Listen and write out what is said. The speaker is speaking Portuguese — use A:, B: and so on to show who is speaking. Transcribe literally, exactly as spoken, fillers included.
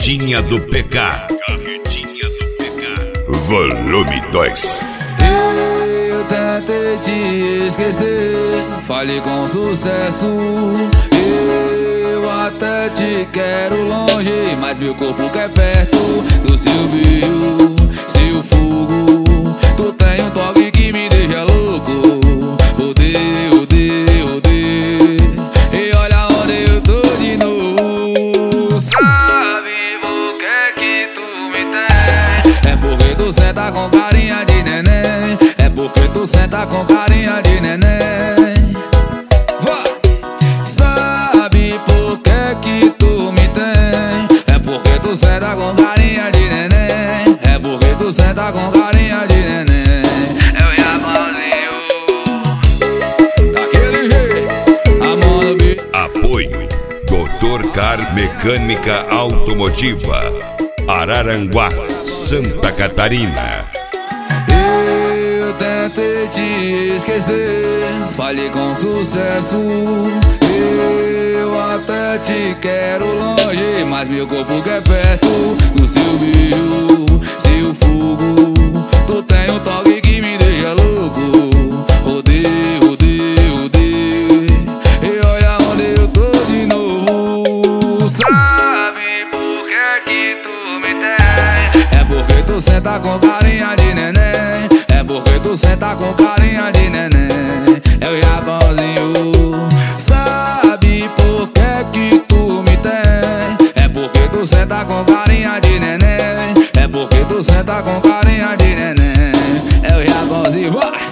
A: Carretinha do P K. Carretinha do P K. Volume dois.
B: Eu tentei te esquecer, falei com sucesso. Eu até te quero longe, mas meu corpo quer perto do seu brilho, seu fogo. Tu tem um toque que me deixa louco. Odeio, odeio, odeio. E olha onde eu tô de novo. Sabe por que que tu me tem? É porque tu senta com carinha de neném. É porque tu senta com carinha de neném. Vai! Sabe por que que tu me tem? É porque tu senta com carinha de neném. É porque tu senta com carinha de neném. É o Japãozinho. Daquele jeito, a mão no bico.
A: Apoio doutor Car Mecânica Automotiva, Araranguá, Santa Catarina.
B: Eu tentei te esquecer, falhei com sucesso. Eu até te quero longe, mas meu corpo quer perto do seu brilho, seu fogo. Tu tem um toque que me deixa louco. Odeio, odeio, odeio. E olha onde eu tô de novo. Sabe por que que tu me tem? É porque tu senta com carinha de neném. É porque tu senta com carinha de neném. É o Japãozinho. Sabe por que que tu me tem? É porque tu senta com carinha de neném. É porque tu senta com carinha de neném. É o Japãozinho.